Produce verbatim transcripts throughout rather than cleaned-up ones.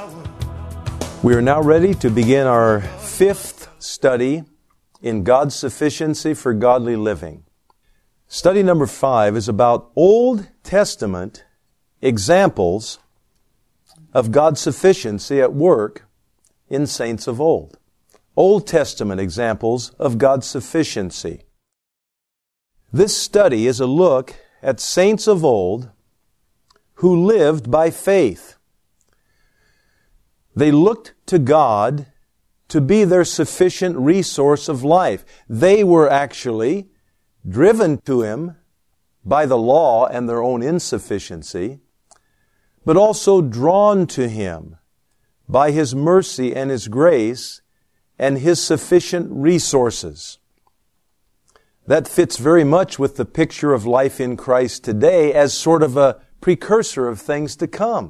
We are now ready to begin our fifth study in God's sufficiency for godly living. Study number five is about Old Testament examples of God's sufficiency at work in saints of old. Old Testament examples of God's sufficiency. This study is a look at saints of old who lived by faith. They looked to God to be their sufficient resource of life. They were actually driven to Him by the law and their own insufficiency, but also drawn to Him by His mercy and His grace and His sufficient resources. That fits very much with the picture of life in Christ today as sort of a precursor of things to come.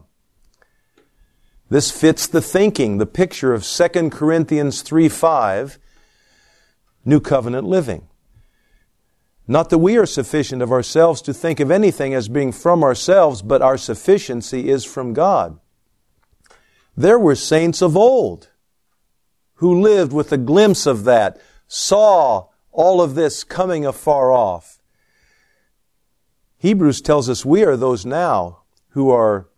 This fits the thinking, the picture of Second Corinthians three five, New Covenant living. Not that we are sufficient of ourselves to think of anything as being from ourselves, but our sufficiency is from God. There were saints of old who lived with a glimpse of that, saw all of this coming afar off. Hebrews tells us we are those now who are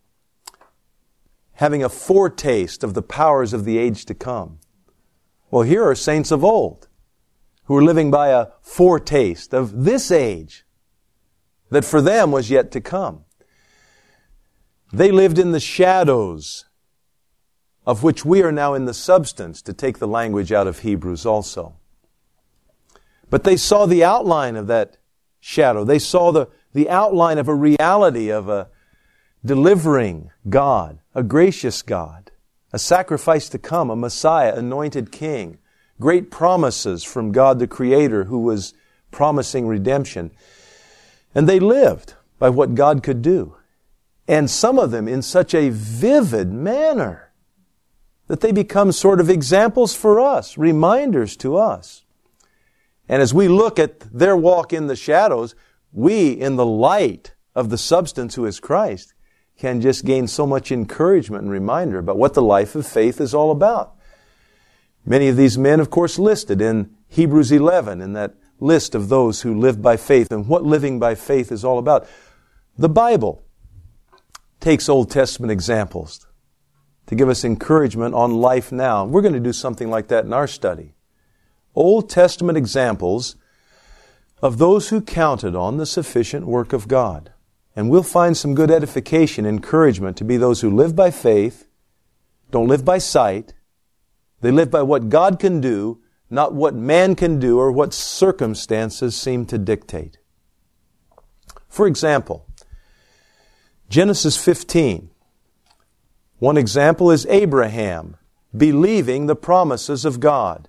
having a foretaste of the powers of the age to come. Well, here are saints of old who are living by a foretaste of this age that for them was yet to come. They lived in the shadows of which we are now in the substance, to take the language out of Hebrews also. But they saw the outline of that shadow. They saw the, the outline of a reality of a delivering God, a gracious God, a sacrifice to come, a Messiah, anointed King, great promises from God the Creator who was promising redemption. And they lived by what God could do. And some of them in such a vivid manner that they become sort of examples for us, reminders to us. And as we look at their walk in the shadows, we, in the light of the substance who is Christ, can just gain so much encouragement and reminder about what the life of faith is all about. Many of these men, of course, listed in Hebrews eleven, in that list of those who live by faith and what living by faith is all about. The Bible takes Old Testament examples to give us encouragement on life now. We're going to do something like that in our study. Old Testament examples of those who counted on the sufficient work of God. And we'll find some good edification, encouragement to be those who live by faith, don't live by sight. They live by what God can do, not what man can do or what circumstances seem to dictate. For example, Genesis fifteen. One example is Abraham believing the promises of God.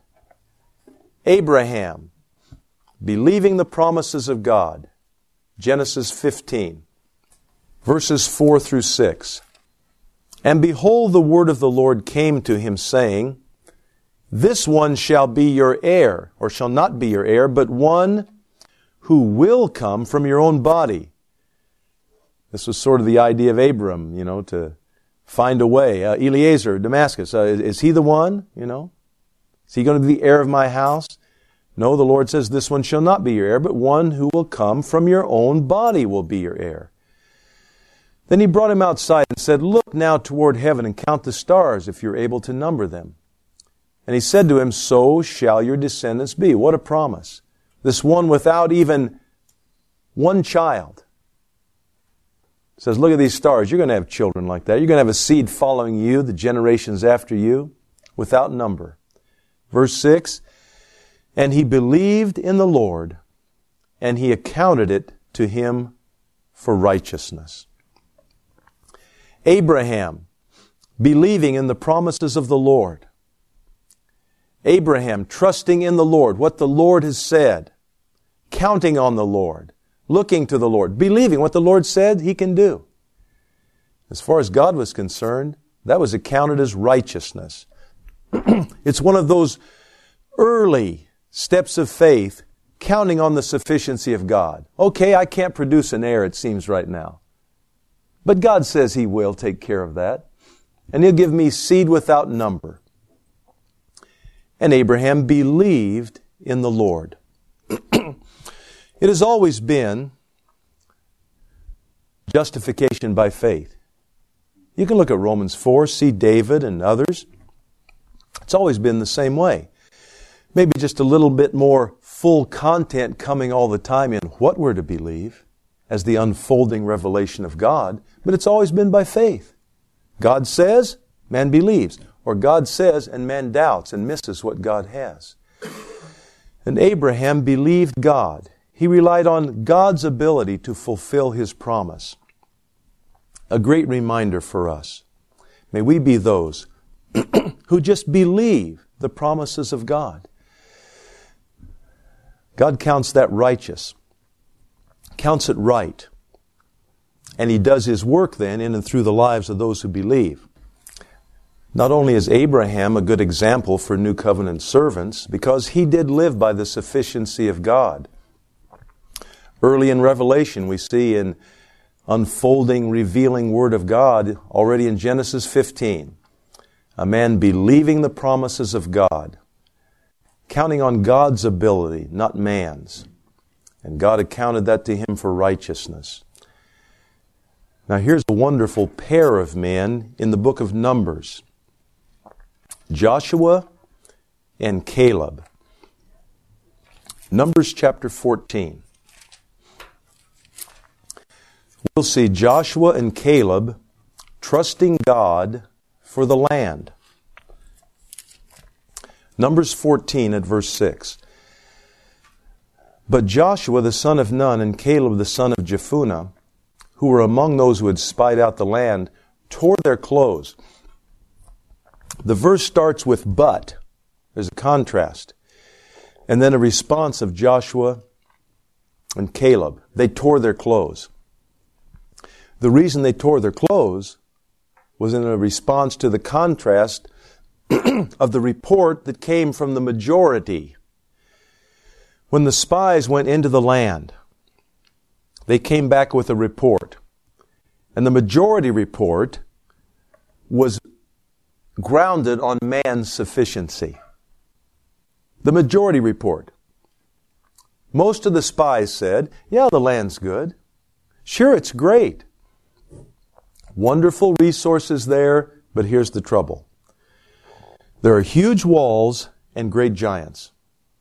Abraham believing the promises of God. Genesis fifteen. Verses four through six. And behold, the word of the Lord came to him, saying, This one shall be your heir, or shall not be your heir, but one who will come from your own body. This was sort of the idea of Abram, you know, to find a way. Uh, Eliezer, Damascus, uh, is, is he the one, you know? Is he going to be the heir of my house? No, the Lord says, This one shall not be your heir, but one who will come from your own body will be your heir. Then he brought him outside and said, Look now toward heaven and count the stars, if you're able to number them. And he said to him, So shall your descendants be. What a promise. This one without even one child says, Look at these stars. You're going to have children like that. You're going to have a seed following you, the generations after you, without number. Verse six, And he believed in the Lord, and He accounted it to him for righteousness. Abraham, believing in the promises of the Lord. Abraham, trusting in the Lord, what the Lord has said, counting on the Lord, looking to the Lord, believing what the Lord said He can do. As far as God was concerned, that was accounted as righteousness. It's one of those early steps of faith, counting on the sufficiency of God. Okay, I can't produce an heir, it seems right now. But God says He will take care of that. and He'll give me seed without number. And Abraham believed in the Lord. It has always been justification by faith. You can look at Romans four, see David and others. It's always been the same way. Maybe just a little bit more full content coming all the time in what we're to believe as the unfolding revelation of God, but it's always been by faith. God says, man believes. Or God says, and man doubts and misses what God has. And Abraham believed God. He relied on God's ability to fulfill His promise. A great reminder for us. May we be those who just believe the promises of God. God counts that righteous, counts it right. And He does His work then in and through the lives of those who believe. Not only is Abraham a good example for New Covenant servants, because he did live by the sufficiency of God. Early in Revelation, we see in unfolding, revealing Word of God, already in Genesis fifteen, a man believing the promises of God, counting on God's ability, not man's. And God accounted that to him for righteousness. Now here's a wonderful pair of men in the book of Numbers. Joshua and Caleb. Numbers chapter fourteen. We'll see Joshua and Caleb trusting God for the land. Numbers fourteen at verse six. But Joshua the son of Nun and Caleb the son of Jephunneh, who were among those who had spied out the land, tore their clothes. The verse starts with but. There's a contrast. And then a response of Joshua and Caleb. They tore their clothes. The reason they tore their clothes was in a response to the contrast of the report that came from the majority. When the spies went into the land, they came back with a report. And the majority report was grounded on man's sufficiency. The majority report. Most of the spies said, yeah, the land's good. Sure, it's great. Wonderful resources there, but here's the trouble. There are huge walls and great giants.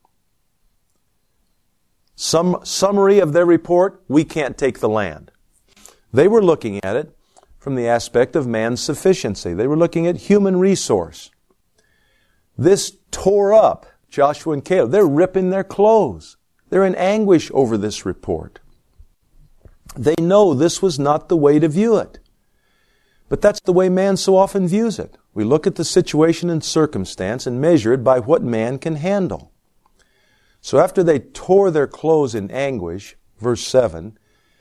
Some summary of their report, we can't take the land. They were looking at it from the aspect of man's sufficiency. They were looking at human resource. This tore up Joshua and Caleb. They're ripping their clothes. They're in anguish over this report. They know this was not the way to view it. But that's the way man so often views it. We look at the situation and circumstance and measure it by what man can handle. So after they tore their clothes in anguish, verse seven,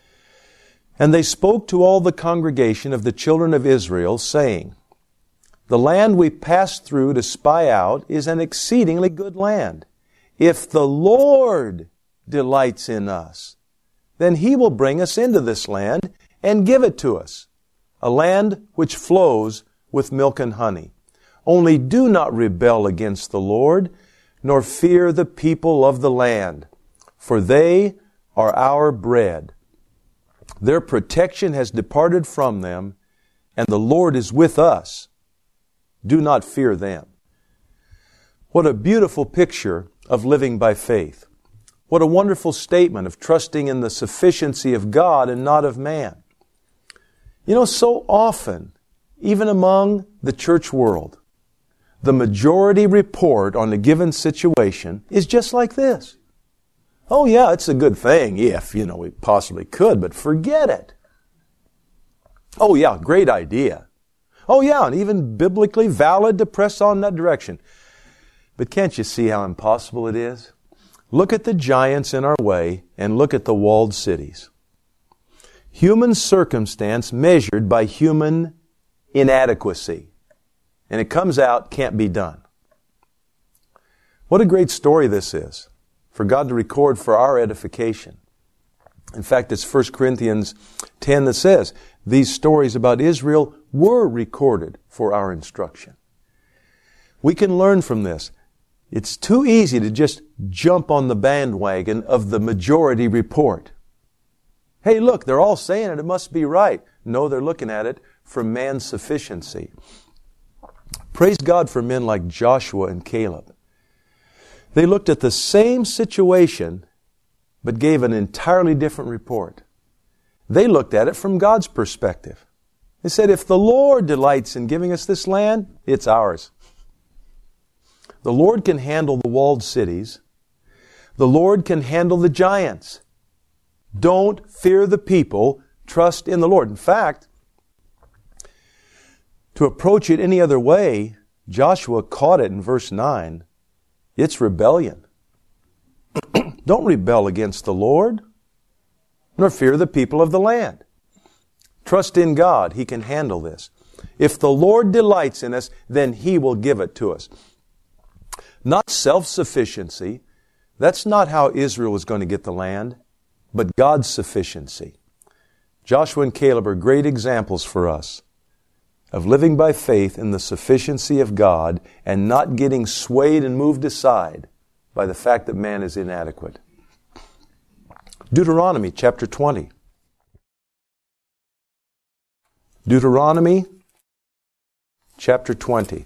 and they spoke to all the congregation of the children of Israel, saying, the land we passed through to spy out is an exceedingly good land. If the Lord delights in us, then He will bring us into this land and give it to us, a land which flows with milk and honey. Only do not rebel against the Lord, nor fear the people of the land, for they are our bread. Their protection has departed from them, and the Lord is with us. Do not fear them. What a beautiful picture of living by faith. What a wonderful statement of trusting in the sufficiency of God and not of man. You know, so often, even among the church world, the majority report on a given situation is just like this. Oh yeah, it's a good thing if, you know, we possibly could, but forget it. Oh yeah, great idea. Oh yeah, and even biblically valid to press on that direction. But can't you see how impossible it is? Look at the giants in our way and look at the walled cities. Human circumstance measured by human inadequacy. And it comes out, can't be done. What a great story this is for God to record for our edification. In fact, it's First Corinthians ten that says, these stories about Israel were recorded for our instruction. We can learn from this. It's too easy to just jump on the bandwagon of the majority report. Hey, look, they're all saying it, it must be right. No, they're looking at it from man's sufficiency. Praise God for men like Joshua and Caleb. They looked at the same situation, but gave an entirely different report. They looked at it from God's perspective. They said, if the Lord delights in giving us this land, it's ours. The Lord can handle the walled cities. The Lord can handle the giants. Don't fear the people. Trust in the Lord. In fact, to approach it any other way, Joshua caught it in verse nine. It's rebellion. Don't rebel against the Lord, nor fear the people of the land. Trust in God. He can handle this. If the Lord delights in us, then He will give it to us. Not self-sufficiency. That's not how Israel was going to get the land, but God's sufficiency. Joshua and Caleb are great examples for us of living by faith in the sufficiency of God and not getting swayed and moved aside by the fact that man is inadequate. Deuteronomy chapter twenty. Deuteronomy chapter twenty.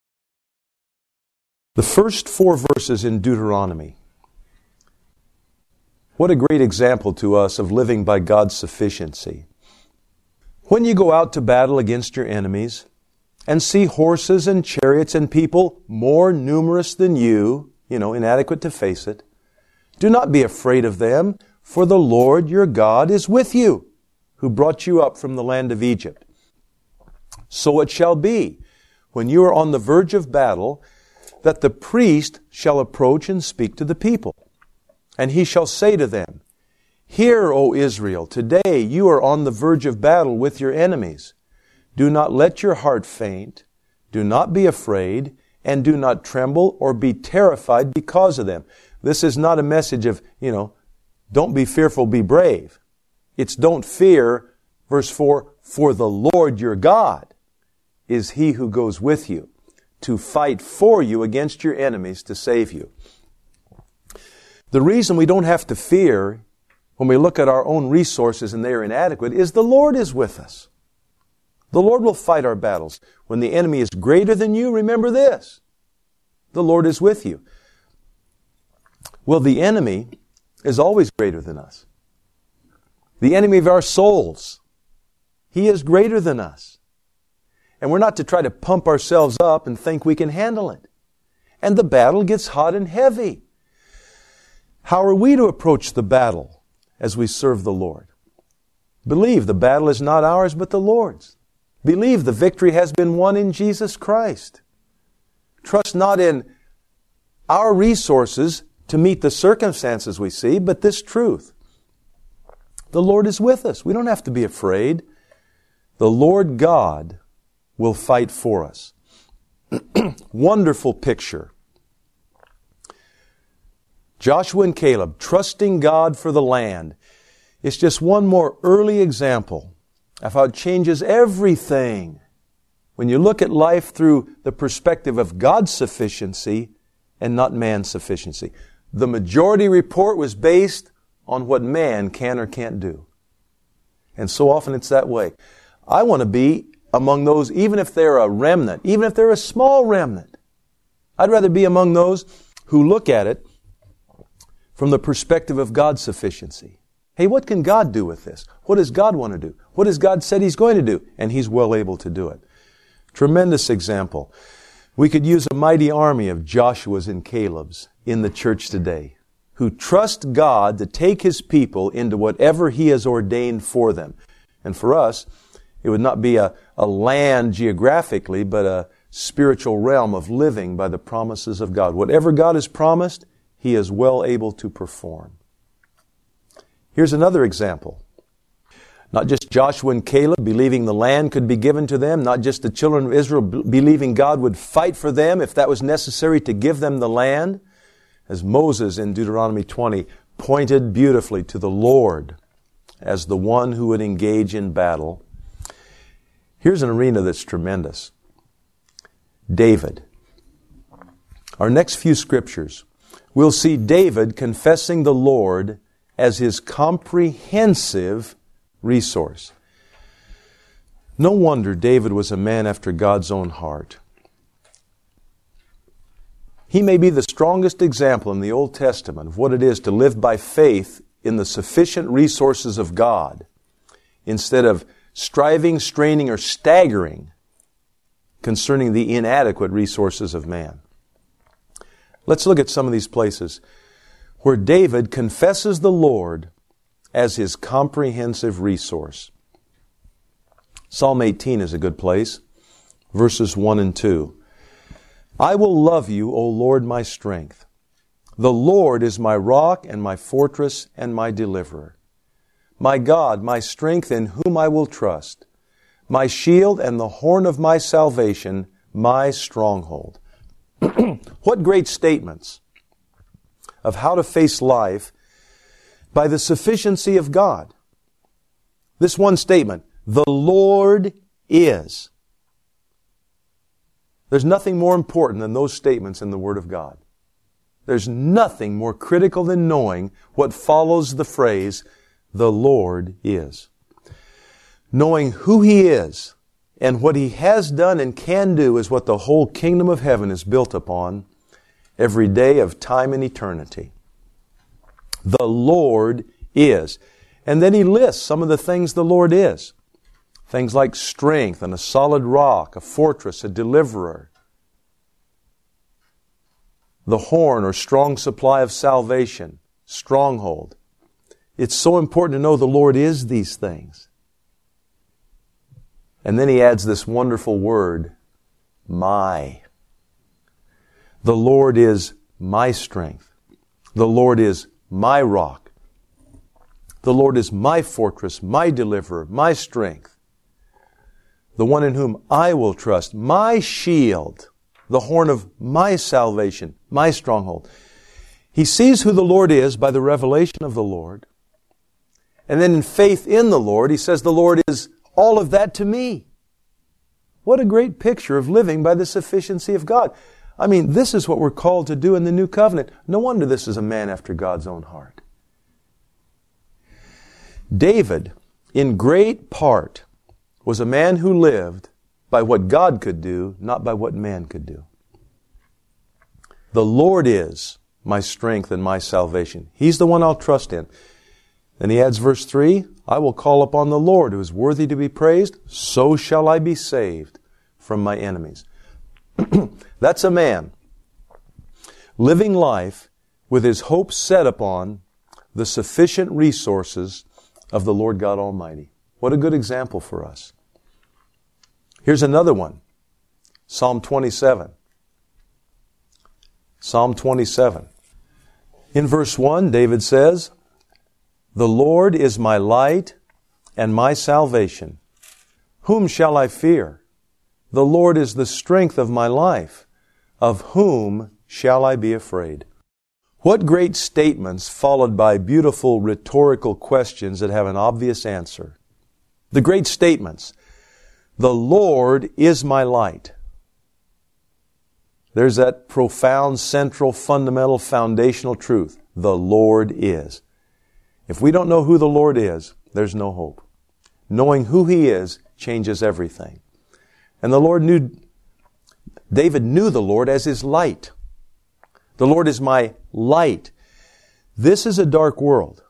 The first four verses in Deuteronomy. What a great example to us of living by God's sufficiency. When you go out to battle against your enemies and see horses and chariots and people more numerous than you, you know, inadequate to face it, do not be afraid of them, for the Lord your God is with you, who brought you up from the land of Egypt. So it shall be, when you are on the verge of battle, that the priest shall approach and speak to the people. And he shall say to them, Hear, O Israel, today you are on the verge of battle with your enemies. Do not let your heart faint. Do not be afraid, and do not tremble or be terrified because of them. This is not a message of, you know, don't be fearful, be brave. It's don't fear, verse four, for the Lord your God is He who goes with you to fight for you against your enemies to save you. The reason we don't have to fear when we look at our own resources and they are inadequate is the Lord is with us. The Lord will fight our battles. When the enemy is greater than you, remember this. The Lord is with you. Well, the enemy is always greater than us. The enemy of our souls, he is greater than us. And we're not to try to pump ourselves up and think we can handle it. And the battle gets hot and heavy. How are we to approach the battle as we serve the Lord? Believe the battle is not ours but the Lord's. Believe the victory has been won in Jesus Christ. Trust not in our resources to meet the circumstances we see, but this truth. The Lord is with us. We don't have to be afraid. The Lord God will fight for us. Wonderful picture. Joshua and Caleb trusting God for the land. It's just one more early example of how it changes everything when you look at life through the perspective of God's sufficiency and not man's sufficiency. The majority report was based on what man can or can't do. And so often it's that way. I want to be among those, even if they're a remnant, even if they're a small remnant. I'd rather be among those who look at it from the perspective of God's sufficiency. Hey, what can God do with this? What does God want to do? What has God said He's going to do? And He's well able to do it. Tremendous example. We could use a mighty army of Joshuas and Calebs in the church today who trust God to take His people into whatever He has ordained for them. And for us, it would not be a, a land geographically, but a spiritual realm of living by the promises of God. Whatever God has promised, He is well able to perform. Here's another example. Not just Joshua and Caleb believing the land could be given to them, not just the children of Israel believing God would fight for them if that was necessary to give them the land, as Moses in Deuteronomy twenty pointed beautifully to the Lord as the one who would engage in battle. Here's an arena that's tremendous. David. Our next few scriptures, we'll see David confessing the Lord as his comprehensive resource. No wonder David was a man after God's own heart. He may be the strongest example in the Old Testament of what it is to live by faith in the sufficient resources of God instead of striving, straining, or staggering concerning the inadequate resources of man. Let's look at some of these places where David confesses the Lord as his comprehensive resource. Psalm eighteen is a good place, verses one and two. I will love you, O Lord, my strength. The Lord is my rock and my fortress and my deliverer. My God, my strength in whom I will trust. My shield and the horn of my salvation, my stronghold. What great statements of how to face life by the sufficiency of God. This one statement, the Lord is. There's nothing more important than those statements in the Word of God. There's nothing more critical than knowing what follows the phrase, the Lord is. Knowing who He is and what He has done and can do is what the whole kingdom of heaven is built upon every day of time and eternity. The Lord is. And then He lists some of the things the Lord is. Things like strength and a solid rock, a fortress, a deliverer. The horn or strong supply of salvation, stronghold. It's so important to know the Lord is these things. And then He adds this wonderful word, my. The Lord is my strength. The Lord is my rock. The Lord is my fortress, my deliverer, my strength. The one in whom I will trust, my shield, the horn of my salvation, my stronghold. He sees who the Lord is by the revelation of the Lord. And then in faith in the Lord, he says the Lord is all of that to me. What a great picture of living by the sufficiency of God. I mean, this is what we're called to do in the new covenant. No wonder this is a man after God's own heart. David, in great part, was a man who lived by what God could do, not by what man could do. The Lord is my strength and my salvation. He's the one I'll trust in. Then he adds verse three, I will call upon the Lord who is worthy to be praised, so shall I be saved from my enemies. That's a man living life with his hopes set upon the sufficient resources of the Lord God Almighty. What a good example for us. Here's another one. Psalm twenty-seven. Psalm twenty-seven. In verse one, David says, the Lord is my light and my salvation. Whom shall I fear? The Lord is the strength of my life. Of whom shall I be afraid? What great statements followed by beautiful rhetorical questions that have an obvious answer. The great statements. The Lord is my light. There's that profound, central, fundamental, foundational truth. The Lord is. If we don't know who the Lord is, there's no hope. Knowing who He is changes everything. And the Lord knew, David knew the Lord as his light. The Lord is my light. This is a dark world.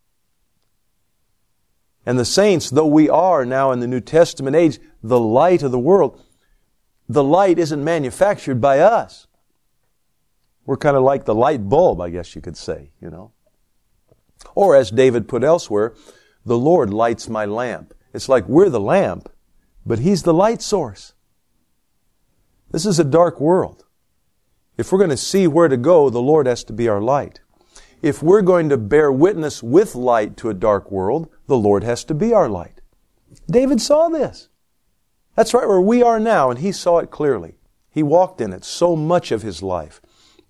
And the saints, though we are now in the New Testament age, the light of the world, the light isn't manufactured by us. We're kind of like the light bulb, I guess you could say, you know. Or as David put elsewhere, the Lord lights my lamp. It's like we're the lamp, but He's the light source. This is a dark world. If we're going to see where to go, the Lord has to be our light. If we're going to bear witness with light to a dark world, the Lord has to be our light. David saw this. That's right where we are now, and he saw it clearly. He walked in it so much of his life.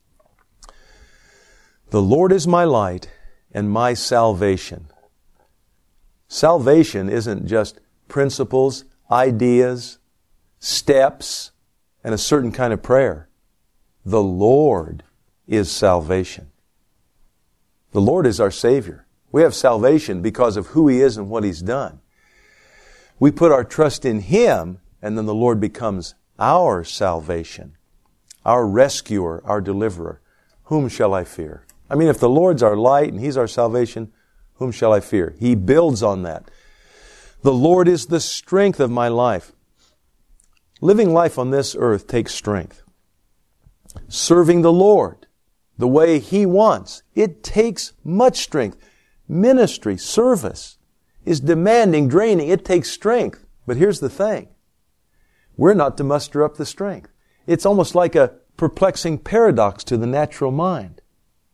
The Lord is my light and my salvation. Salvation isn't just principles, ideas, steps, and a certain kind of prayer. The Lord is salvation. The Lord is our Savior. We have salvation because of who He is and what He's done. We put our trust in Him, and then the Lord becomes our salvation, our rescuer, our deliverer. Whom shall I fear? I mean, if the Lord's our light and He's our salvation, whom shall I fear? He builds on that. The Lord is the strength of my life. Living life on this earth takes strength. Serving the Lord the way He wants, it takes much strength. Ministry, service is demanding, draining. It takes strength. But here's the thing. We're not to muster up the strength. It's almost like a perplexing paradox to the natural mind.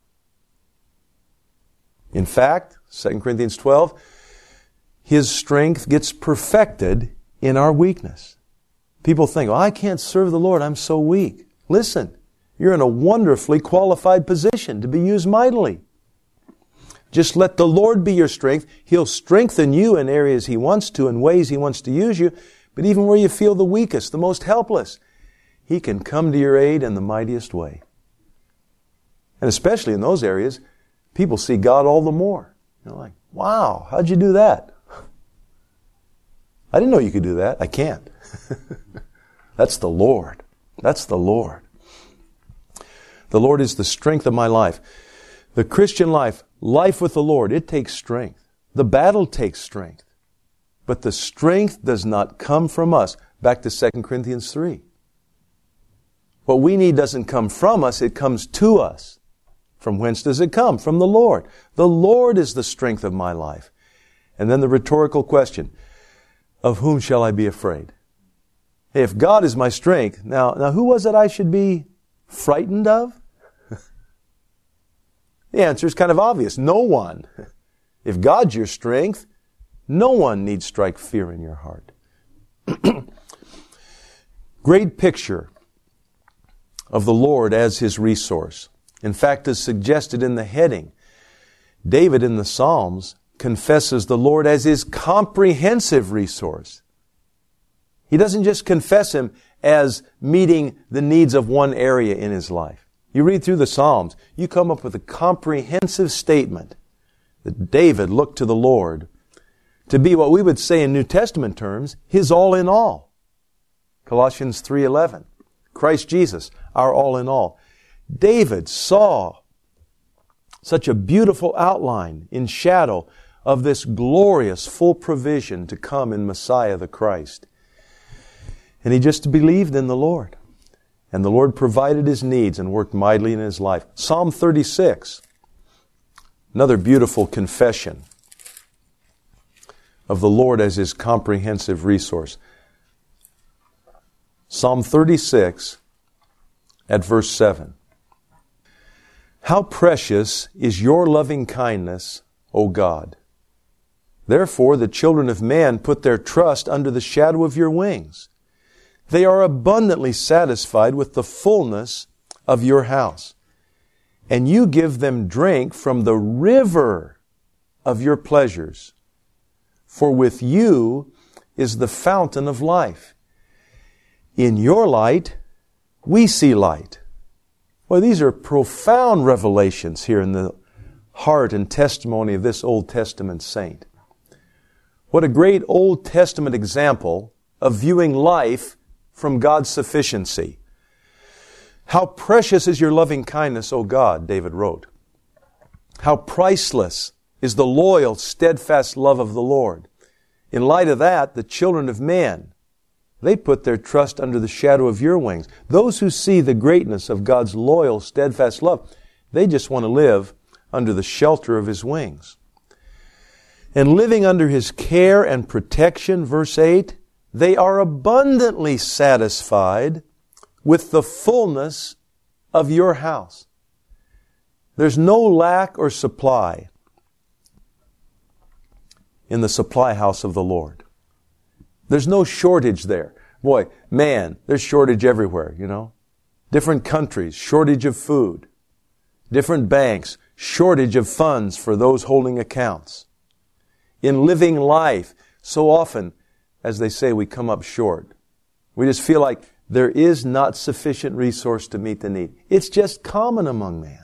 In fact, Second Corinthians twelve, His strength gets perfected in our weakness. People think, oh, I can't serve the Lord, I'm so weak. Listen, you're in a wonderfully qualified position to be used mightily. Just let the Lord be your strength. He'll strengthen you in areas He wants to, in ways He wants to use you. But even where you feel the weakest, the most helpless, He can come to your aid in the mightiest way. And especially in those areas, people see God all the more. You're like, wow, how'd you do that? I didn't know you could do that. I can't. That's the Lord. That's the Lord. The Lord is the strength of my life. The Christian life, life with the Lord, it takes strength. The battle takes strength. But the strength does not come from us. Back to Second Corinthians three. What we need doesn't come from us, it comes to us. From whence does it come? From the Lord. The Lord is the strength of my life. And then the rhetorical question, of whom shall I be afraid? Hey, if God is my strength, now, now who was it I should be frightened of? The answer is kind of obvious. No one. If God's your strength, no one need strike fear in your heart. Great picture of the Lord as His resource. In fact, as suggested in the heading, David in the Psalms confesses the Lord as his comprehensive resource. He doesn't just confess Him as meeting the needs of one area in his life. You read through the Psalms, you come up with a comprehensive statement that David looked to the Lord to be what we would say in New Testament terms, His all in all. Colossians three eleven. Christ Jesus, our all in all. David saw such a beautiful outline in shadow of this glorious full provision to come in Messiah the Christ. And he just believed in the Lord. And the Lord provided his needs and worked mightily in his life. Psalm thirty-six, another beautiful confession of the Lord as his comprehensive resource. Psalm thirty-six at verse seven. How precious is your loving kindness, O God! Therefore the children of man put their trust under the shadow of your wings. They are abundantly satisfied with the fullness of your house. And you give them drink from the river of your pleasures. For with you is the fountain of life. In your light, we see light. Well, these are profound revelations here in the heart and testimony of this Old Testament saint. What a great Old Testament example of viewing life from God's sufficiency. How precious is your loving kindness, O God, David wrote. How priceless is the loyal, steadfast love of the Lord. In light of that, the children of man, they put their trust under the shadow of your wings. Those who see the greatness of God's loyal, steadfast love, they just want to live under the shelter of His wings. And living under His care and protection, verse eight, they are abundantly satisfied with the fullness of your house. There's no lack or supply in the supply house of the Lord. There's no shortage there. Boy, man, there's shortage everywhere, you know. Different countries, shortage of food. Different banks, shortage of funds for those holding accounts. In living life, so often, as they say, we come up short. We just feel like there is not sufficient resource to meet the need. It's just common among man.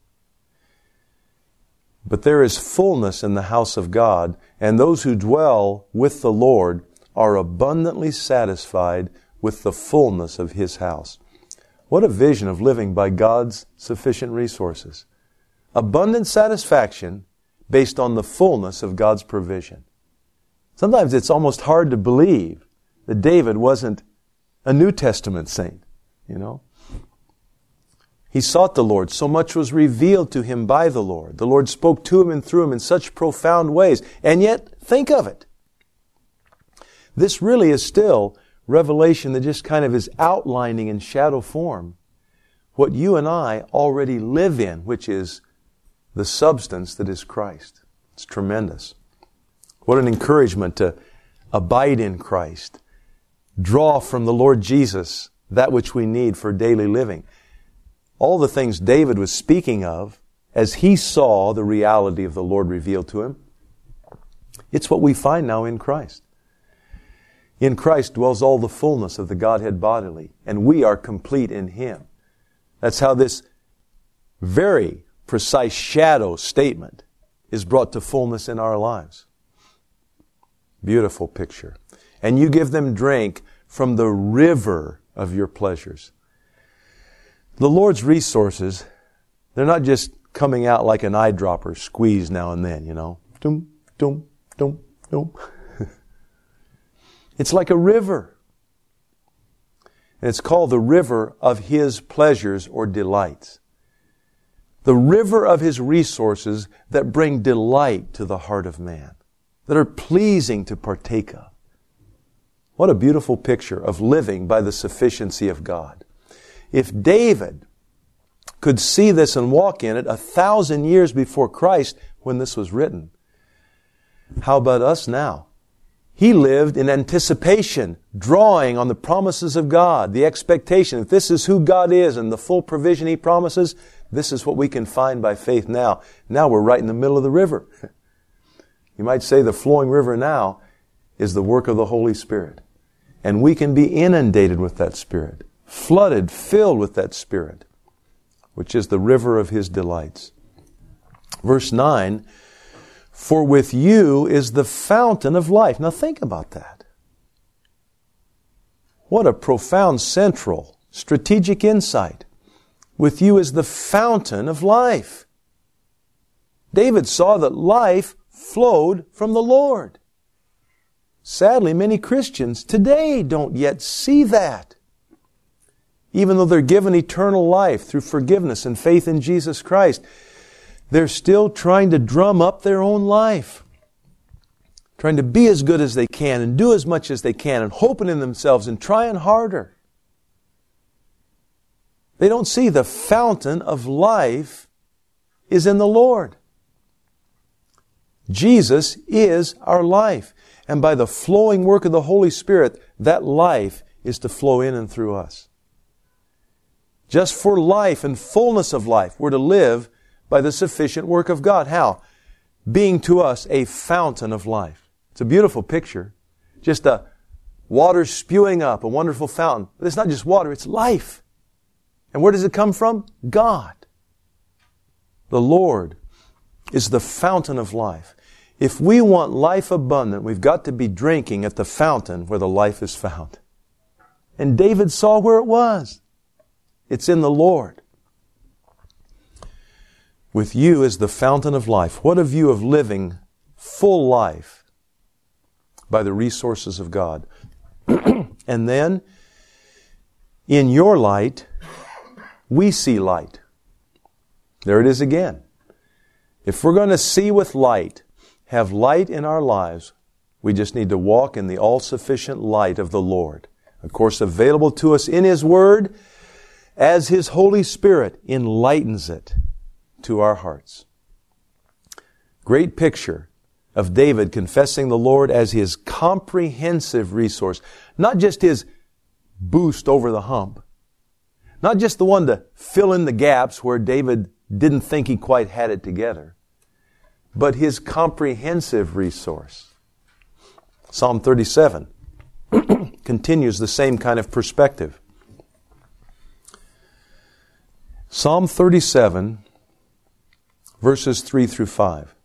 But there is fullness in the house of God, and those who dwell with the Lord are abundantly satisfied with the fullness of His house. What a vision of living by God's sufficient resources. Abundant satisfaction based on the fullness of God's provision. Sometimes it's almost hard to believe that David wasn't a New Testament saint, you know. He sought the Lord. So much was revealed to him by the Lord. The Lord spoke to him and through him in such profound ways. And yet, think of it. This really is still revelation that just kind of is outlining in shadow form what you and I already live in, which is the substance that is Christ. It's tremendous. What an encouragement to abide in Christ. Draw from the Lord Jesus that which we need for daily living. All the things David was speaking of as he saw the reality of the Lord revealed to him, it's what we find now in Christ. In Christ dwells all the fullness of the Godhead bodily, and we are complete in Him. That's how this very precise shadow statement is brought to fullness in our lives. Beautiful picture. And you give them drink from the river of your pleasures. The Lord's resources, they're not just coming out like an eyedropper squeeze now and then, you know. Dum, dum, dum, dum. It's like a river. And it's called the river of His pleasures or delights. The river of His resources that bring delight to the heart of man, that are pleasing to partake of. What a beautiful picture of living by the sufficiency of God. If David could see this and walk in it a thousand years before Christ when this was written, how about us now? He lived in anticipation, drawing on the promises of God, the expectation. If this is who God is and the full provision He promises, this is what we can find by faith now. Now we're right in the middle of the river. You might say the flowing river now is the work of the Holy Spirit. And we can be inundated with that Spirit, flooded, filled with that Spirit, which is the river of His delights. Verse nine, for with you is the fountain of life. Now think about that. What a profound, central, strategic insight. With you is the fountain of life. David saw that life flowed from the Lord. Sadly, many Christians today don't yet see that. Even though they're given eternal life through forgiveness and faith in Jesus Christ, they're still trying to drum up their own life. Trying to be as good as they can and do as much as they can and hoping in themselves and trying harder. They don't see the fountain of life is in the Lord. Jesus is our life. And by the flowing work of the Holy Spirit, that life is to flow in and through us. Just for life and fullness of life, we're to live by the sufficient work of God. How? Being to us a fountain of life. It's a beautiful picture. Just a water spewing up, a wonderful fountain. But it's not just water, it's life. And where does it come from? God. The Lord is the fountain of life. If we want life abundant, we've got to be drinking at the fountain where the life is found. And David saw where it was. It's in the Lord. With you is the fountain of life. What a view of living full life by the resources of God. And then, in your light, we see light. There it is again. If we're going to see with light, have light in our lives, we just need to walk in the all-sufficient light of the Lord. Of course, available to us in His Word as His Holy Spirit enlightens it to our hearts. Great picture of David confessing the Lord as his comprehensive resource. Not just his boost over the hump. Not just the one to fill in the gaps where David didn't think he quite had it together. But his comprehensive resource. Psalm thirty-seven. continues the same kind of perspective. Psalm thirty-seven, verses three through five.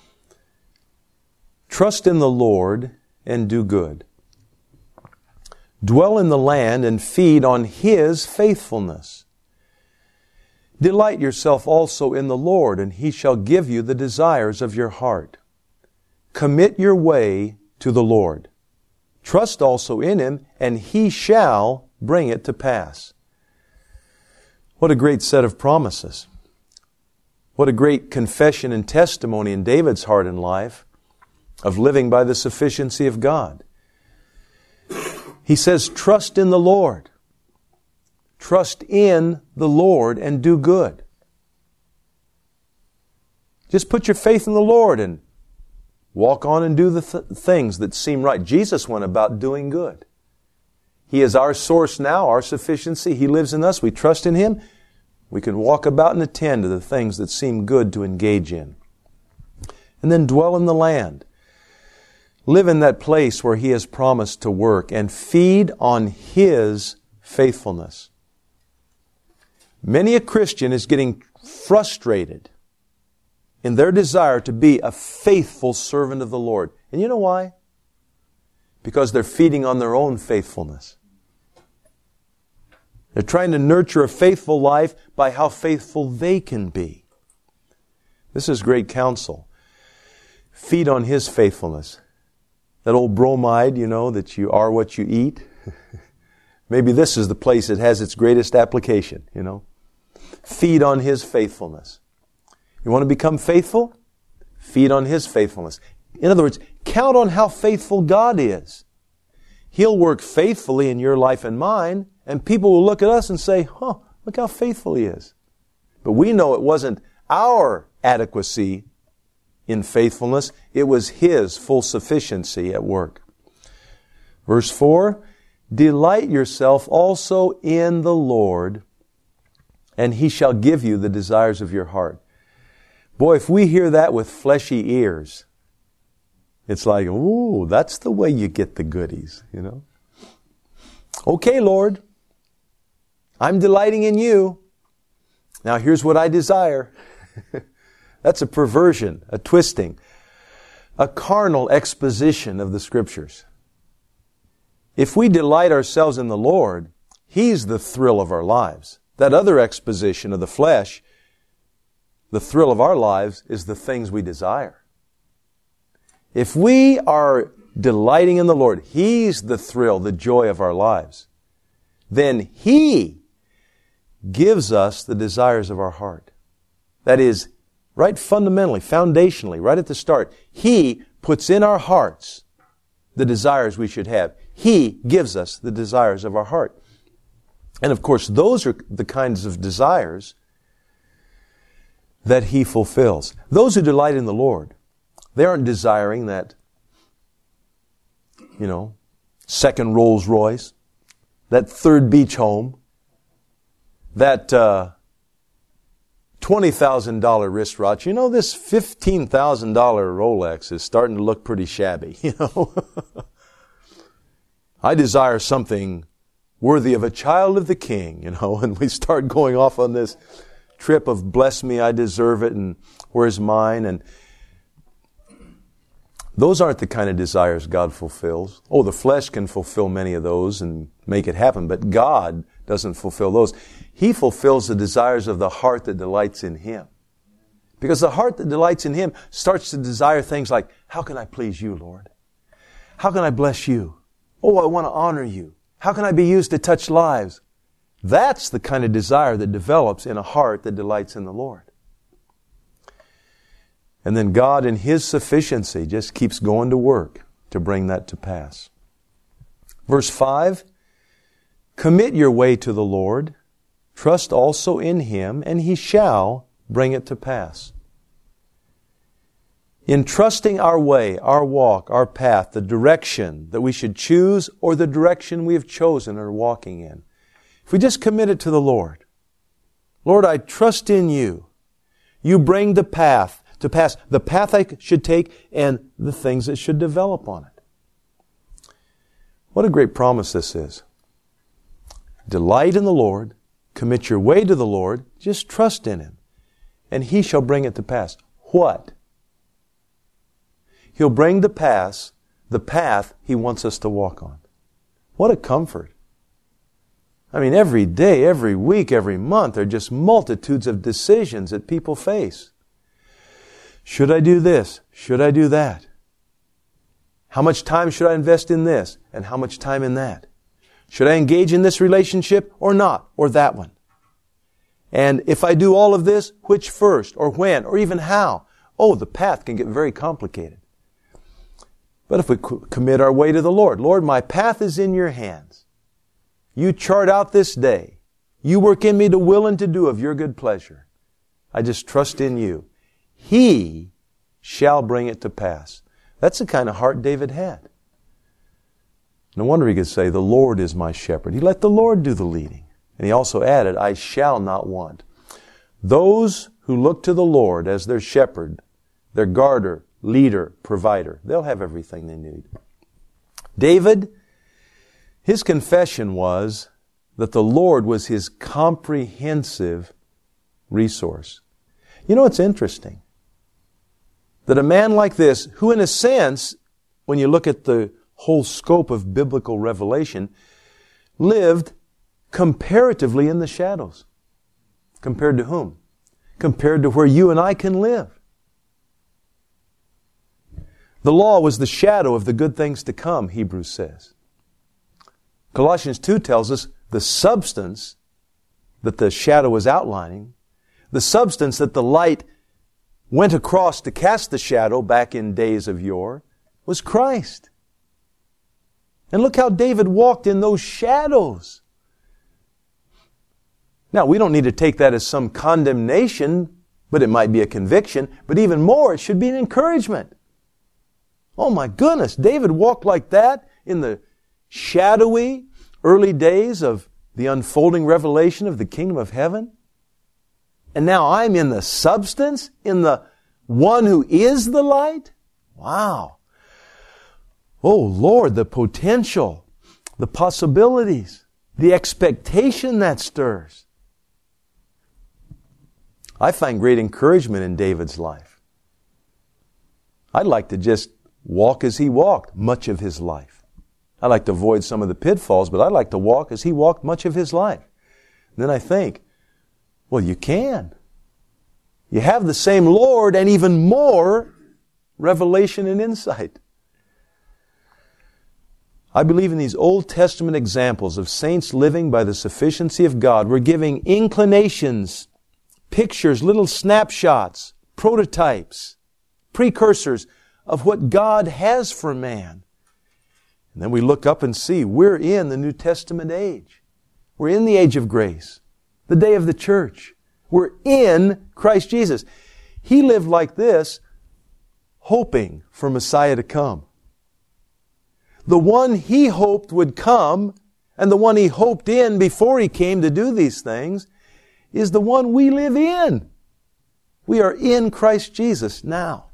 Trust in the Lord and do good. Dwell in the land and feed on His faithfulness. Delight yourself also in the Lord, and He shall give you the desires of your heart. Commit your way to the Lord. Trust also in Him, and He shall bring it to pass. What a great set of promises. What a great confession and testimony in David's heart and life of living by the sufficiency of God. He says, trust in the Lord. Trust in the Lord and do good. Just put your faith in the Lord and walk on and do the th- things that seem right. Jesus went about doing good. He is our source now, our sufficiency. He lives in us. We trust in Him. We can walk about and attend to the things that seem good to engage in. And then dwell in the land. Live in that place where He has promised to work and feed on His faithfulness. Many a Christian is getting frustrated in their desire to be a faithful servant of the Lord. And you know why? Because they're feeding on their own faithfulness. They're trying to nurture a faithful life by how faithful they can be. This is great counsel. Feed on His faithfulness. That old bromide, you know, that you are what you eat. Maybe this is the place that has its greatest application, you know. Feed on His faithfulness. You want to become faithful? Feed on His faithfulness. In other words, count on how faithful God is. He'll work faithfully in your life and mine, and people will look at us and say, huh, look how faithful He is. But we know it wasn't our adequacy in faithfulness. It was His full sufficiency at work. Verse four, delight yourself also in the Lord, and He shall give you the desires of your heart. Boy, if we hear that with fleshy ears, it's like, ooh, that's the way you get the goodies, you know. Okay, Lord, I'm delighting in You. Now here's what I desire. That's a perversion, a twisting, a carnal exposition of the Scriptures. If we delight ourselves in the Lord, He's the thrill of our lives. That other exposition of the flesh, the thrill of our lives, is the things we desire. If we are delighting in the Lord, He's the thrill, the joy of our lives, then He gives us the desires of our heart. That is, right fundamentally, foundationally, right at the start, He puts in our hearts the desires we should have. He gives us the desires of our heart. And of course, those are the kinds of desires that He fulfills. Those who delight in the Lord, they aren't desiring that, you know, second Rolls Royce, that third beach home, that uh, twenty thousand dollars wristwatch. You know, this fifteen thousand dollars Rolex is starting to look pretty shabby, you know. I desire something worthy of a child of the King, you know, and we start going off on this trip of bless me, I deserve it, and where's mine? And those aren't the kind of desires God fulfills. Oh, the flesh can fulfill many of those and make it happen, but God doesn't fulfill those. He fulfills the desires of the heart that delights in Him. Because the heart that delights in Him starts to desire things like, how can I please You, Lord? How can I bless You? Oh, I want to honor You. How can I be used to touch lives? That's the kind of desire that develops in a heart that delights in the Lord. And then God in His sufficiency just keeps going to work to bring that to pass. Verse five, commit your way to the Lord, trust also in Him, and He shall bring it to pass. In trusting our way, our walk, our path, the direction that we should choose or the direction we have chosen or walking in, if we just commit it to the Lord, Lord, I trust in You. You bring the path to pass, the path I should take and the things that should develop on it. What a great promise this is. Delight in the Lord, commit your way to the Lord, just trust in Him, and He shall bring it to pass. What? He'll bring to pass the path He wants us to walk on. What a comfort. I mean, every day, every week, every month, there are just multitudes of decisions that people face. Should I do this? Should I do that? How much time should I invest in this? And how much time in that? Should I engage in this relationship or not? Or that one? And if I do all of this, which first? Or when? Or even how? Oh, the path can get very complicated. But if we commit our way to the Lord, Lord, my path is in your hands. You chart out this day. You work in me to will and to do of your good pleasure. I just trust in you. He shall bring it to pass. That's the kind of heart David had. No wonder he could say, the Lord is my shepherd. He let the Lord do the leading. And he also added, I shall not want. Those who look to the Lord as their shepherd, their guarder, leader, provider, they'll have everything they need. David, his confession was that the Lord was his comprehensive resource. You know, it's interesting that a man like this, who in a sense, when you look at the whole scope of biblical revelation, lived comparatively in the shadows. Compared to whom? Compared to where you and I can live. The law was the shadow of the good things to come, Hebrews says. Colossians two tells us the substance that the shadow was outlining, the substance that the light went across to cast the shadow back in days of yore, was Christ. And look how David walked in those shadows. Now, we don't need to take that as some condemnation, but it might be a conviction. But even more, it should be an encouragement. Oh my goodness, David walked like that in the shadowy early days of the unfolding revelation of the kingdom of heaven. And now I'm in the substance, in the one who is the light. Wow. Oh Lord, the potential, the possibilities, the expectation that stirs. I find great encouragement in David's life. I'd like to just walk as he walked much of his life. I like to avoid some of the pitfalls, but I like to walk as he walked much of his life. And then I think, well, you can. You have the same Lord and even more revelation and insight. I believe in these Old Testament examples of saints living by the sufficiency of God. We're giving inclinations, pictures, little snapshots, prototypes, precursors of what God has for man. And then we look up and see we're in the New Testament age. We're in the age of grace, the day of the church. We're in Christ Jesus. He lived like this, hoping for Messiah to come. The one he hoped would come, and the one he hoped in before he came to do these things, is the one we live in. We are in Christ Jesus now.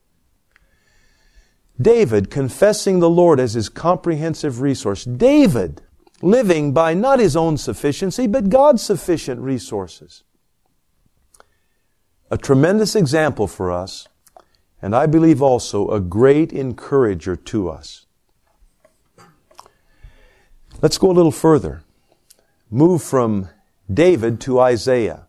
David confessing the Lord as his comprehensive resource. David living by not his own sufficiency, but God's sufficient resources. A tremendous example for us, and I believe also a great encourager to us. Let's go a little further. Move from David to Isaiah.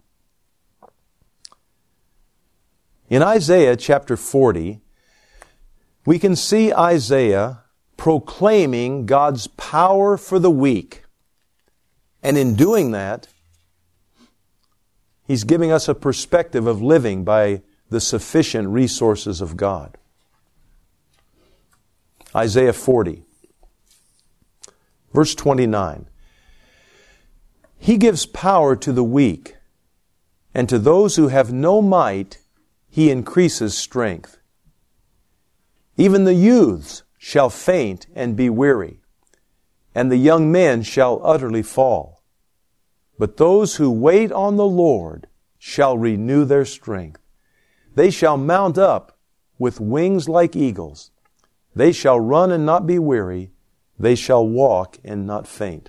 In Isaiah chapter forty, we can see Isaiah proclaiming God's power for the weak. And in doing that, he's giving us a perspective of living by the sufficient resources of God. Isaiah forty. Verse twenty-nine. He gives power to the weak, and to those who have no might, He increases strength. Even the youths shall faint and be weary, and the young men shall utterly fall. But those who wait on the Lord shall renew their strength. They shall mount up with wings like eagles. They shall run and not be weary, they shall walk and not faint.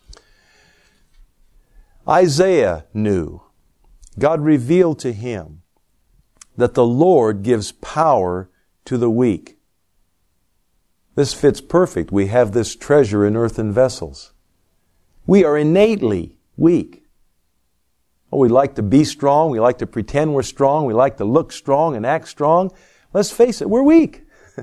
Isaiah knew, God revealed to him that the Lord gives power to the weak. This fits perfect. We have this treasure in earthen vessels. We are innately weak. Oh, we like to be strong. We like to pretend we're strong. We like to look strong and act strong. Let's face it, we're weak.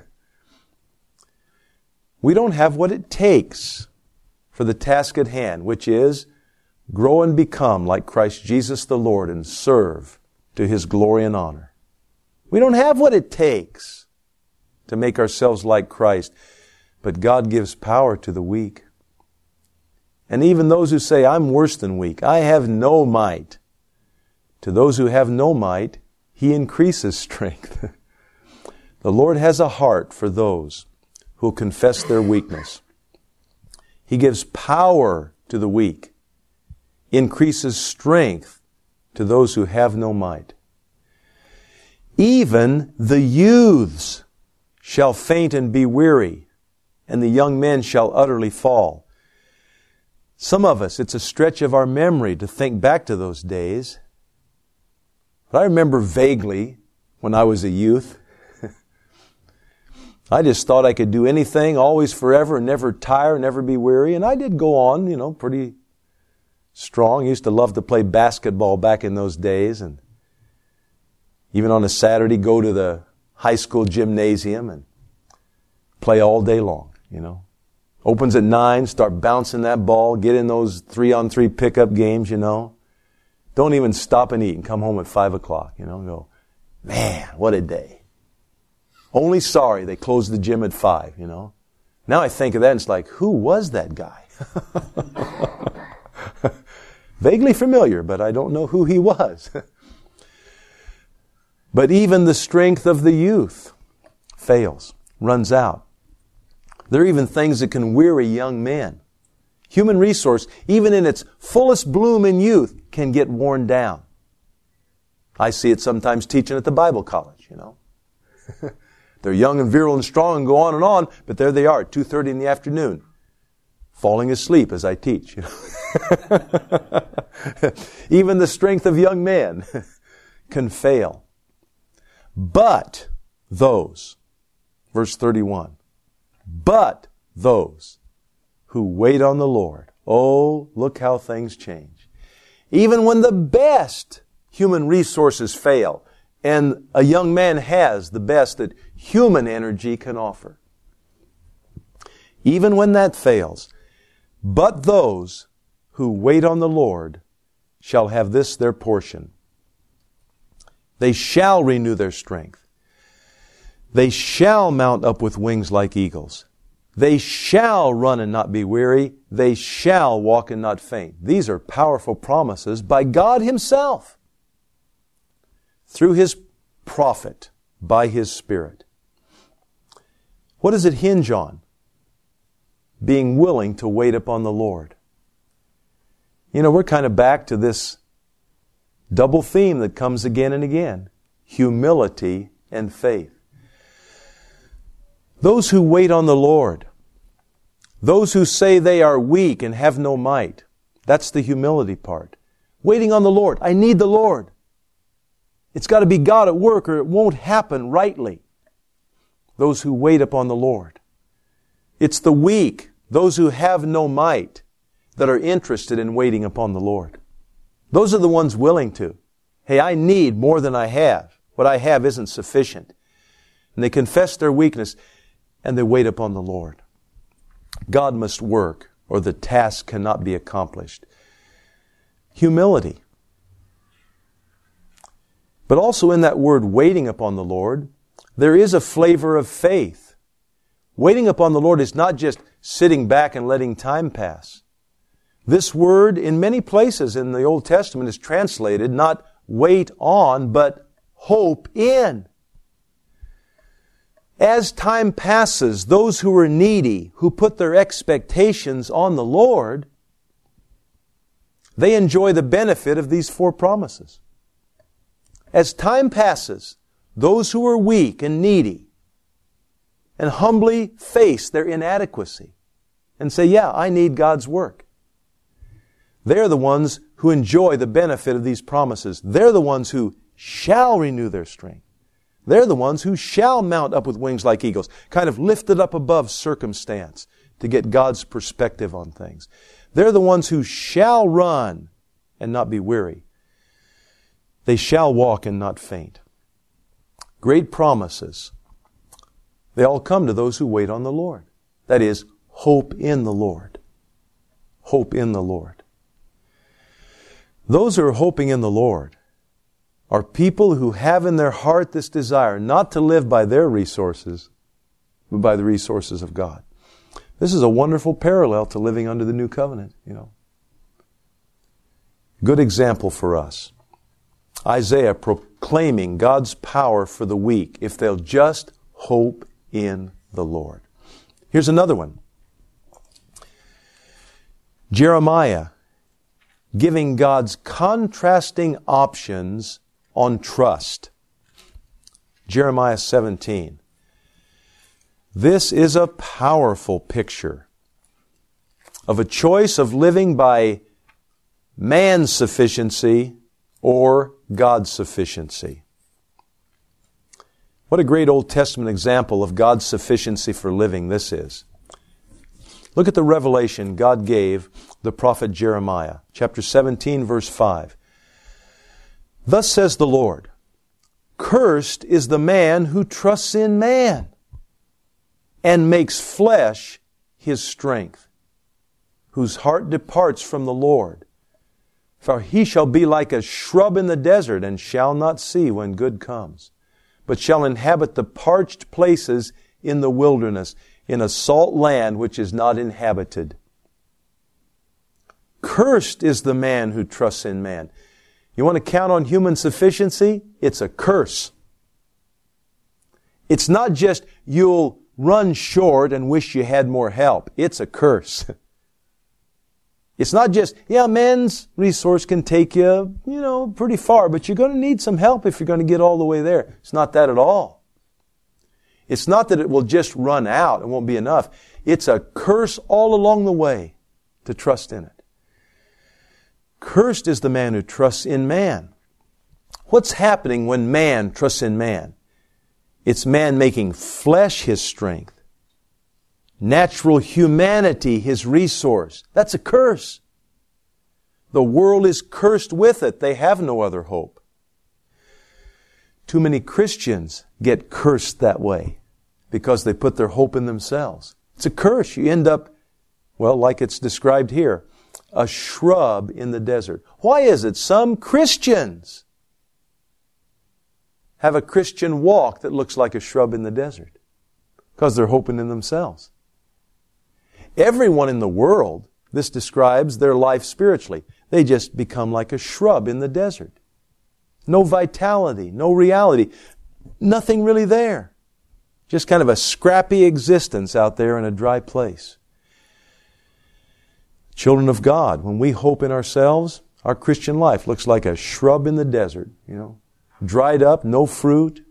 We don't have what it takes for the task at hand, which is grow and become like Christ Jesus the Lord and serve to His glory and honor. We don't have what it takes to make ourselves like Christ, but God gives power to the weak. And even those who say, I'm worse than weak, I have no might. To those who have no might, He increases strength. The Lord has a heart for those who will confess their weakness. He gives power to the weak, increases strength to those who have no might. Even the youths shall faint and be weary, and the young men shall utterly fall. Some of us, it's a stretch of our memory to think back to those days. But I remember vaguely when I was a youth, I just thought I could do anything, always forever, and never tire, never be weary. And I did go on, you know, pretty strong. Used to love to play basketball back in those days. And even on a Saturday, go to the high school gymnasium and play all day long, you know. Opens at nine, start bouncing that ball, get in those three-on-three pickup games, you know. Don't even stop and eat and come home at five o'clock, you know, and go, man, what a day. Only sorry they closed the gym at five, you know. Now I think of that and it's like, who was that guy? Vaguely familiar, but I don't know who he was. But even the strength of the youth fails, runs out. There are even things that can weary young men. Human resource, even in its fullest bloom in youth, can get worn down. I see it sometimes teaching at the Bible college, you know. They're young and virile and strong and go on and on, but there they are at two thirty in the afternoon, falling asleep as I teach. You know? Even the strength of young men can fail. But those, verse thirty-one, but those who wait on the Lord, oh, look how things change. Even when the best human resources fail, and a young man has the best that human energy can offer. Even when that fails, but those who wait on the Lord shall have this their portion. They shall renew their strength. They shall mount up with wings like eagles. They shall run and not be weary. They shall walk and not faint. These are powerful promises by God Himself, through His prophet, by His Spirit. What does it hinge on? Being willing to wait upon the Lord. You know, we're kind of back to this double theme that comes again and again. Humility and faith. Those who wait on the Lord, those who say they are weak and have no might, that's the humility part. Waiting on the Lord. I need the Lord. It's got to be God at work or it won't happen rightly. Those who wait upon the Lord. It's the weak, those who have no might, that are interested in waiting upon the Lord. Those are the ones willing to. Hey, I need more than I have. What I have isn't sufficient. And they confess their weakness and they wait upon the Lord. God must work or the task cannot be accomplished. Humility. But also in that word waiting upon the Lord, there is a flavor of faith. Waiting upon the Lord is not just sitting back and letting time pass. This word in many places in the Old Testament is translated not wait on, but hope in. As time passes, those who are needy, who put their expectations on the Lord, they enjoy the benefit of these four promises. As time passes, those who are weak and needy and humbly face their inadequacy, and say, yeah, I need God's work. They're the ones who enjoy the benefit of these promises. They're the ones who shall renew their strength. They're the ones who shall mount up with wings like eagles, kind of lifted up above circumstance to get God's perspective on things. They're the ones who shall run and not be weary. They shall walk and not faint. Great promises. They all come to those who wait on the Lord. That is, hope in the Lord. Hope in the Lord. Those who are hoping in the Lord are people who have in their heart this desire not to live by their resources, but by the resources of God. This is a wonderful parallel to living under the new covenant, you know. Good example for us. Isaiah proclaiming God's power for the weak if they'll just hope in the Lord. Here's another one. Jeremiah giving God's contrasting options on trust. Jeremiah seventeen. This is a powerful picture of a choice of living by man's sufficiency or God's sufficiency. What a great Old Testament example of God's sufficiency for living this is. Look at the revelation God gave the prophet Jeremiah, chapter seventeen, verse five. Thus says the Lord, cursed is the man who trusts in man and makes flesh his strength, whose heart departs from the Lord. For he shall be like a shrub in the desert and shall not see when good comes, but shall inhabit the parched places in the wilderness, in a salt land which is not inhabited. Cursed is the man who trusts in man. You want to count on human sufficiency? It's a curse. It's not just you'll run short and wish you had more help. It's a curse. It's not just, yeah, man's resource can take you, you know, pretty far, but you're going to need some help if you're going to get all the way there. It's not that at all. It's not that it will just run out and won't be enough. It's a curse all along the way to trust in it. Cursed is the man who trusts in man. What's happening when man trusts in man? It's man making flesh his strength. Natural humanity his resource. That's a curse. The world is cursed with it. They have no other hope. Too many Christians get cursed that way because they put their hope in themselves. It's a curse. You end up, well, like it's described here, a shrub in the desert. Why is it some Christians have a Christian walk that looks like a shrub in the desert? Because they're hoping in themselves. Everyone in the world, this describes their life spiritually. They just become like a shrub in the desert. No vitality, no reality, nothing really there. Just kind of a scrappy existence out there in a dry place. Children of God, when we hope in ourselves, our Christian life looks like a shrub in the desert, you know, dried up, no fruit,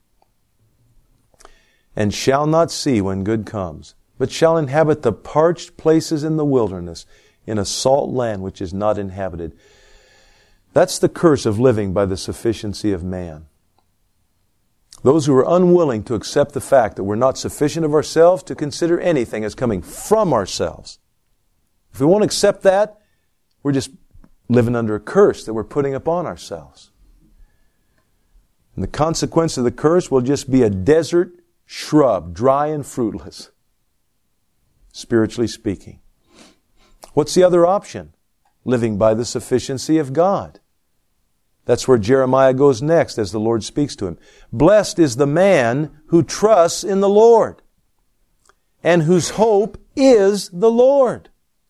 and shall not see when good comes, but shall inhabit the parched places in the wilderness, in a salt land which is not inhabited. That's the curse of living by the sufficiency of man. Those who are unwilling to accept the fact that we're not sufficient of ourselves to consider anything as coming from ourselves. If we won't accept that, we're just living under a curse that we're putting upon ourselves. And the consequence of the curse will just be a desert shrub, dry and fruitless, spiritually speaking. What's the other option? Living by the sufficiency of God. That's where Jeremiah goes next as the Lord speaks to him. Blessed is the man who trusts in the Lord and whose hope is the Lord.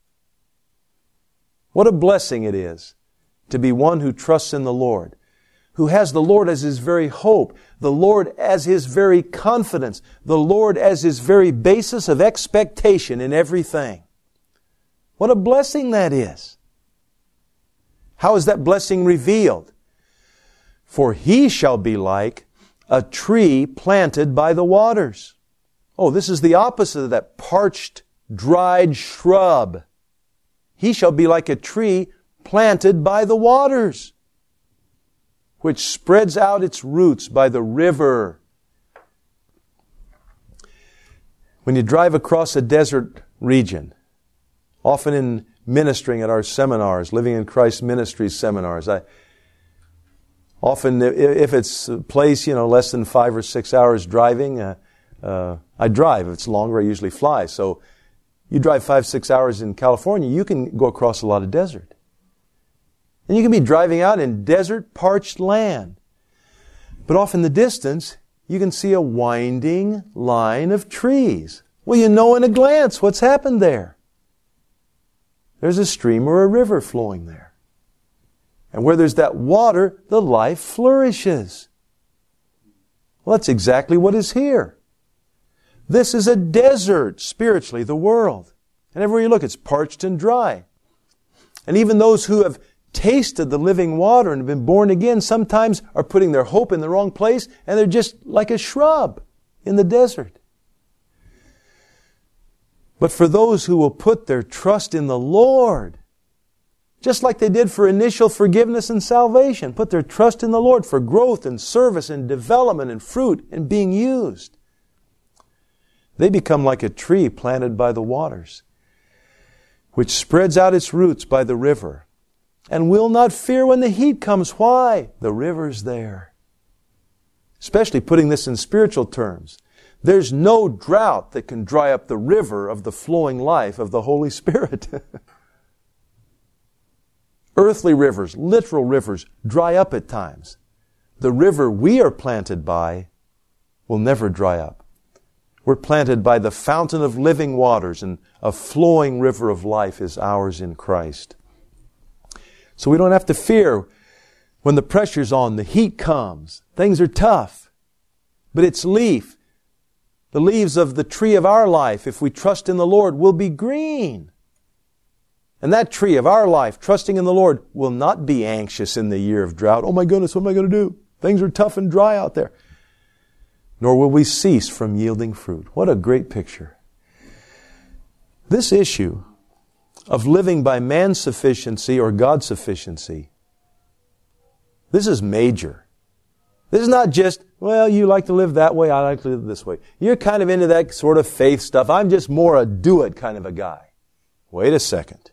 What a blessing it is to be one who trusts in the Lord, who has the Lord as his very hope, the Lord as his very confidence, the Lord as his very basis of expectation in everything. What a blessing that is. How is that blessing revealed? For he shall be like a tree planted by the waters. Oh, this is the opposite of that parched dried shrub. He shall be like a tree planted by the waters, which spreads out its roots by the river. When you drive across a desert region, often in ministering at our seminars, Living in Christ Ministries seminars, I often, if it's a place, you know, less than five or six hours driving, uh, uh, I drive. If it's longer, I usually fly. So you drive five, six hours in California, you can go across a lot of desert. And you can be driving out in desert, parched land. But off in the distance, you can see a winding line of trees. Well, you know in a glance what's happened there. There's a stream or a river flowing there. And where there's that water, the life flourishes. Well, that's exactly what is here. This is a desert, spiritually, the world. And everywhere you look, it's parched and dry. And even those who have tasted the living water and have been born again sometimes are putting their hope in the wrong place, and they're just like a shrub in the desert. But for those who will put their trust in the Lord, just like they did for initial forgiveness and salvation, put their trust in the Lord for growth and service and development and fruit and being used, they become like a tree planted by the waters, which spreads out its roots by the river, and will not fear when the heat comes. Why? The river's there. Especially putting this in spiritual terms. There's no drought that can dry up the river of the flowing life of the Holy Spirit. Earthly rivers, literal rivers, dry up at times. The river we are planted by will never dry up. We're planted by the fountain of living waters, and a flowing river of life is ours in Christ. So we don't have to fear when the pressure's on, the heat comes. Things are tough. But its leaf, the leaves of the tree of our life, if we trust in the Lord, will be green. And that tree of our life, trusting in the Lord, will not be anxious in the year of drought. Oh my goodness, what am I going to do? Things are tough and dry out there. Nor will we cease from yielding fruit. What a great picture. This issue of living by man's sufficiency or God's sufficiency, this is major. This is not just, well, you like to live that way, I like to live this way. You're kind of into that sort of faith stuff. I'm just more a do-it kind of a guy. Wait a second.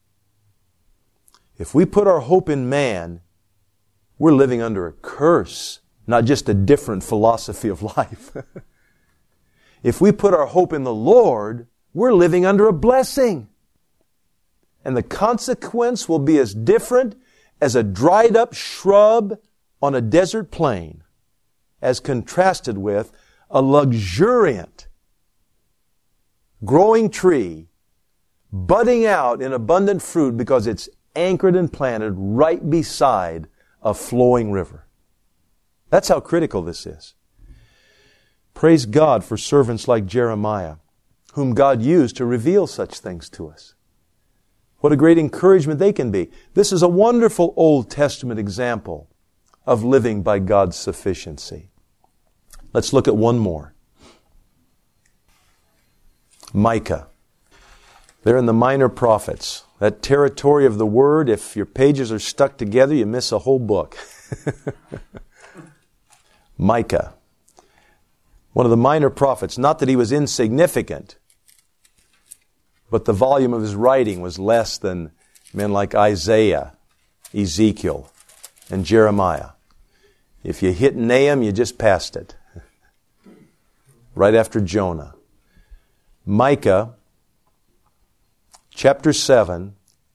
If we put our hope in man, we're living under a curse, not just a different philosophy of life. If we put our hope in the Lord, we're living under a blessing. And the consequence will be as different as a dried up shrub on a desert plain, as contrasted with a luxuriant, growing tree, budding out in abundant fruit because it's anchored and planted right beside a flowing river. That's how critical this is. Praise God for servants like Jeremiah, whom God used to reveal such things to us. What a great encouragement they can be. This is a wonderful Old Testament example of living by God's sufficiency. Let's look at one more. Micah. They're in the Minor Prophets. That territory of the Word, if your pages are stuck together, you miss a whole book. Micah. One of the Minor Prophets. Not that he was insignificant, but the volume of his writing was less than men like Isaiah, Ezekiel, and Jeremiah. If you hit Nahum, you just passed it. Right after Jonah. Micah, chapter seven,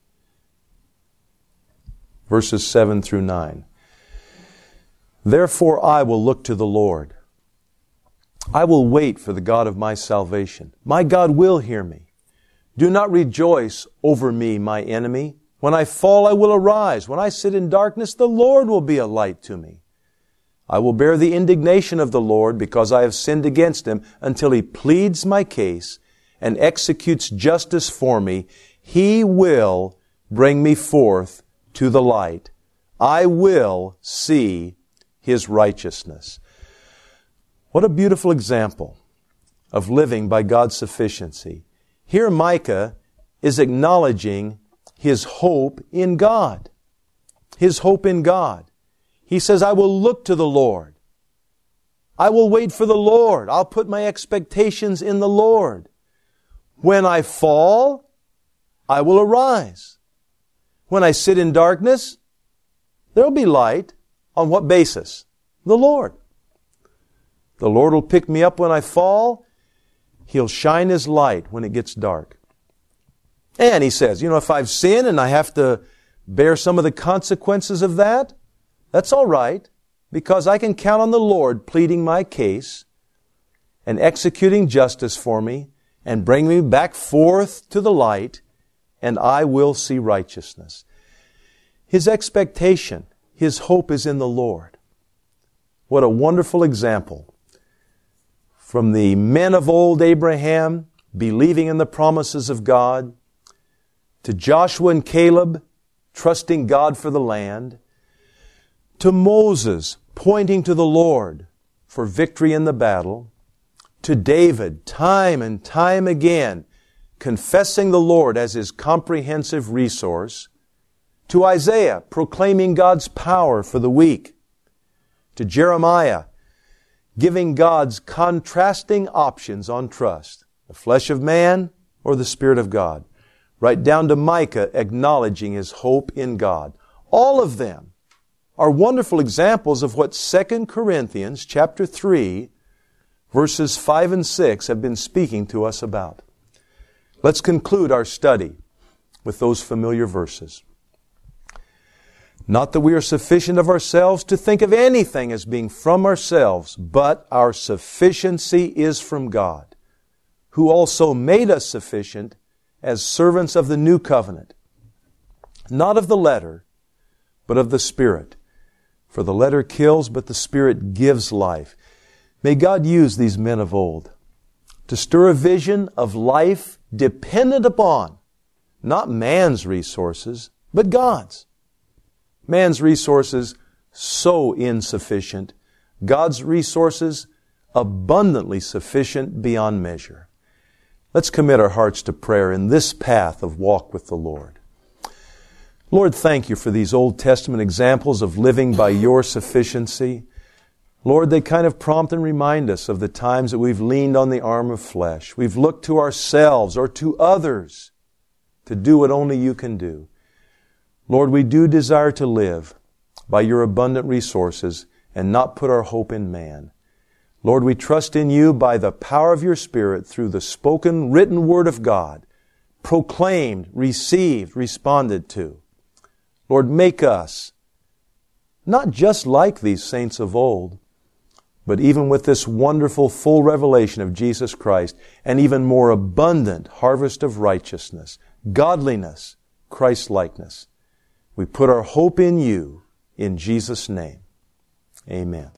verses seven through nine. Therefore I will look to the Lord. I will wait for the God of my salvation. My God will hear me. Do not rejoice over me, my enemy. When I fall, I will arise. When I sit in darkness, the Lord will be a light to me. I will bear the indignation of the Lord because I have sinned against Him until He pleads my case and executes justice for me. He will bring me forth to the light. I will see His righteousness. What a beautiful example of living by God's sufficiency. Here Micah is acknowledging his hope in God. His hope in God. He says, I will look to the Lord. I will wait for the Lord. I'll put my expectations in the Lord. When I fall, I will arise. When I sit in darkness, there will be light. On what basis? The Lord. The Lord will pick me up when I fall. He'll shine His light when it gets dark. And He says, you know, if I've sinned and I have to bear some of the consequences of that, that's all right, because I can count on the Lord pleading my case and executing justice for me and bring me back forth to the light, and I will see righteousness. His expectation, his hope is in the Lord. What a wonderful example. From the men of old, Abraham, believing in the promises of God, to Joshua and Caleb, trusting God for the land, to Moses, pointing to the Lord for victory in the battle, to David, time and time again, confessing the Lord as his comprehensive resource, to Isaiah, proclaiming God's power for the weak, to Jeremiah, giving God's contrasting options on trust, the flesh of man or the Spirit of God, right down to Micah acknowledging his hope in God. All of them are wonderful examples of what Second Corinthians chapter three, verses five and six have been speaking to us about. Let's conclude our study with those familiar verses. Not that we are sufficient of ourselves to think of anything as being from ourselves, but our sufficiency is from God, who also made us sufficient as servants of the new covenant, not of the letter, but of the Spirit. For the letter kills, but the Spirit gives life. May God use these men of old to stir a vision of life dependent upon not man's resources, but God's. Man's resources so insufficient. God's resources abundantly sufficient beyond measure. Let's commit our hearts to prayer in this path of walk with the Lord. Lord, thank You for these Old Testament examples of living by Your sufficiency. Lord, they kind of prompt and remind us of the times that we've leaned on the arm of flesh. We've looked to ourselves or to others to do what only You can do. Lord, we do desire to live by Your abundant resources and not put our hope in man. Lord, we trust in You by the power of Your Spirit through the spoken, written Word of God, proclaimed, received, responded to. Lord, make us not just like these saints of old, but even with this wonderful full revelation of Jesus Christ, an even more abundant harvest of righteousness, godliness, Christ-likeness. We put our hope in You, in Jesus' name. Amen.